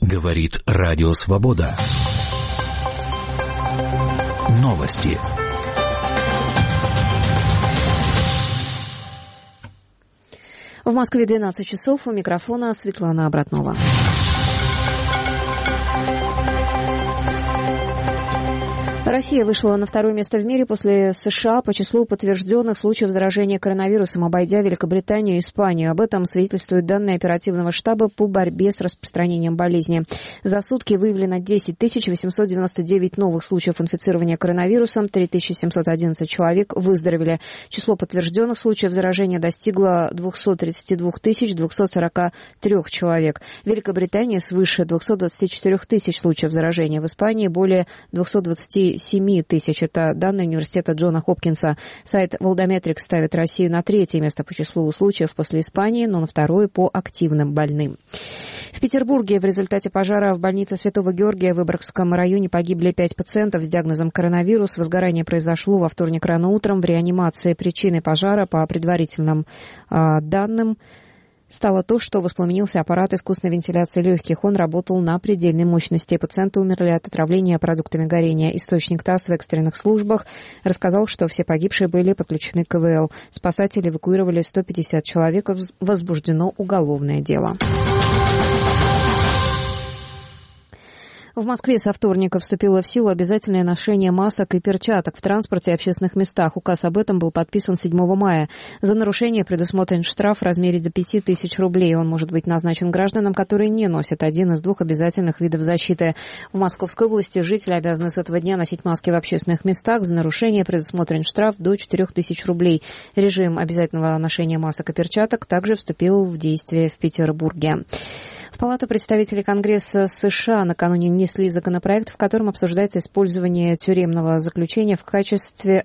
Говорит Радио Свобода. Новости. В Москве 12 часов. У микрофона Светлана Обратнова. Россия вышла на второе место в мире после США по числу подтвержденных случаев заражения коронавирусом, обойдя Великобританию и Испанию. Об этом свидетельствуют данные оперативного штаба по борьбе с распространением болезни. За сутки выявлено 10 899 новых случаев инфицирования коронавирусом, 3711 человек выздоровели. Число подтвержденных случаев заражения достигло 232 243 человек. В Великобритании свыше 224 тысяч случаев заражения. В Испании более 227 тысяч. Это данные университета Джона Хопкинса. Сайт Волдометрикс ставит Россию на третье место по числу случаев после Испании, но на второе по активным больным. В Петербурге в результате пожара в больнице Святого Георгия в Выборгском районе погибли 5 пациентов с диагнозом коронавирус. Возгорание произошло во вторник рано утром в реанимации. Причиной пожара, по предварительным данным, стало то, что воспламенился аппарат искусственной вентиляции легких. Он работал на предельной мощности. Пациенты умерли от отравления продуктами горения. Источник ТАСС в экстренных службах рассказал, что все погибшие были подключены к КВЛ. Спасатели эвакуировали 150 человек. Возбуждено уголовное дело. В Москве со вторника вступило в силу обязательное ношение масок и перчаток в транспорте и общественных местах. Указ об этом был подписан 7 мая. За нарушение предусмотрен штраф в размере до 5000 рублей. Он может быть назначен гражданам, которые не носят один из двух обязательных видов защиты. В Московской области жители обязаны с этого дня носить маски в общественных местах. За нарушение предусмотрен штраф до 4000 рублей. Режим обязательного ношения масок и перчаток также вступил в действие в Петербурге. В Палату представителей Конгресса США накануне внесли законопроект, в котором осуждается использование тюремного заключения в качестве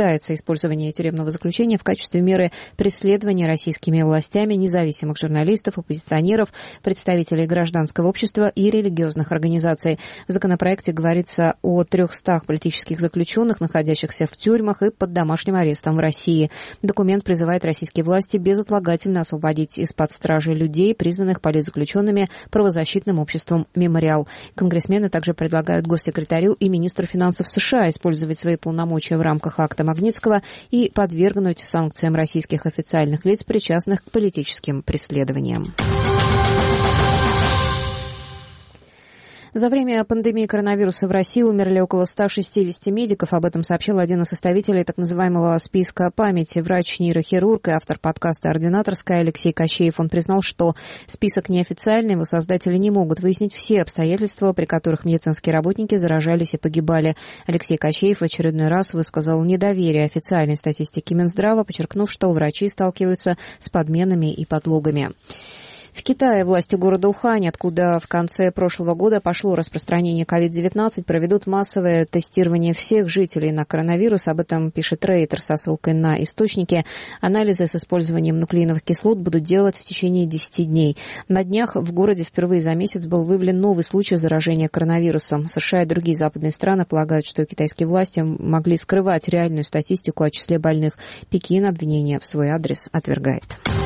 меры преследования российскими властями независимых журналистов, оппозиционеров, представителей гражданского общества и религиозных организаций. В законопроекте говорится о 300 политических заключенных, находящихся в тюрьмах и под домашним арестом в России. Документ призывает российские власти безотлагательно освободить из-под стражи людей, признанных политзаключенными правозащитным обществом «Мемориал». Конгрессмены также предлагают госсекретарю и министру финансов США использовать свои полномочия в рамках акта Магнитского и подвергнуть санкциям российских официальных лиц, причастных к политическим преследованиям. За время пандемии коронавируса в России умерли около 160 медиков. Об этом сообщил один из составителей так называемого списка памяти, врач-нейрохирург и автор подкаста «Ординаторская» Алексей Кощеев. Он признал, что список неофициальный, его создатели не могут выяснить все обстоятельства, при которых медицинские работники заражались и погибали. Алексей Кощеев в очередной раз высказал недоверие официальной статистике Минздрава, подчеркнув, что врачи сталкиваются с подменами и подлогами. В Китае власти города Ухань, откуда в конце прошлого года пошло распространение COVID-19, проведут массовое тестирование всех жителей на коронавирус. Об этом пишет Рейтер со ссылкой на источники. Анализы с использованием нуклеиновых кислот будут делать в течение 10 дней. На днях в городе впервые за месяц был выявлен новый случай заражения коронавирусом. США и другие западные страны полагают, что китайские власти могли скрывать реальную статистику о числе больных. Пекин обвинения в свой адрес отвергает.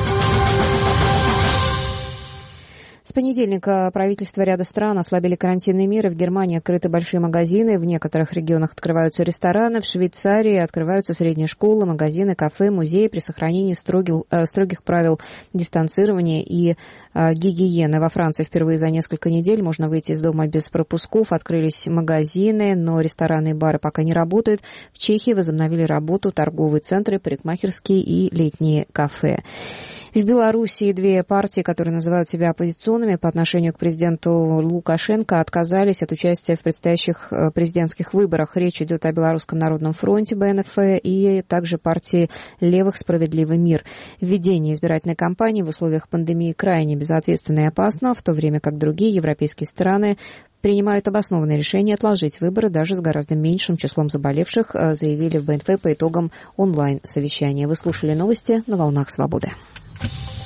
С понедельника правительства ряда стран ослабили карантинные меры. В Германии открыты большие магазины, в некоторых регионах открываются рестораны, в Швейцарии открываются средние школы, магазины, кафе, музеи при сохранении строгих правил дистанцирования и гигиены. Во Франции впервые за несколько недель можно выйти из дома без пропусков. Открылись магазины, но рестораны и бары пока не работают. В Чехии возобновили работу торговые центры, парикмахерские и летние кафе. В Белоруссии две партии, которые называют себя оппозиционными по отношению к президенту Лукашенко, отказались от участия в предстоящих президентских выборах. Речь идет о Белорусском народном фронте БНФ и также партии левых «Справедливый мир». Введение избирательной кампании в условиях пандемии крайне безответственно и опасно, в то время как другие европейские страны принимают обоснованное решение отложить выборы даже с гораздо меньшим числом заболевших, заявили в БНФ по итогам онлайн-совещания. Вы слушали новости на «Волнах Свободы».